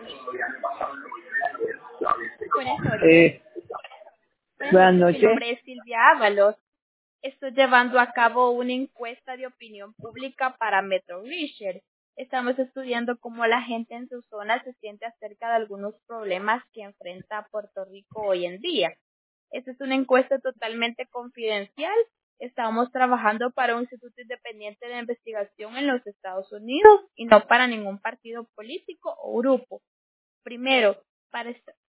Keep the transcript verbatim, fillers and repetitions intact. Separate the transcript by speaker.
Speaker 1: Buenas noches.
Speaker 2: Eh,
Speaker 1: Buenas
Speaker 2: buenas
Speaker 1: noches, mi
Speaker 2: noches.
Speaker 1: nombre es Silvia Ábalos. Estoy llevando a cabo una encuesta de opinión pública para Metro Research. Estamos estudiando cómo la gente en su zona se siente acerca de algunos problemas que enfrenta Puerto Rico hoy en día. Esta es una encuesta totalmente confidencial. Estamos trabajando para un instituto independiente de investigación en los Estados Unidos y no para ningún partido político o grupo. Primero, para, est-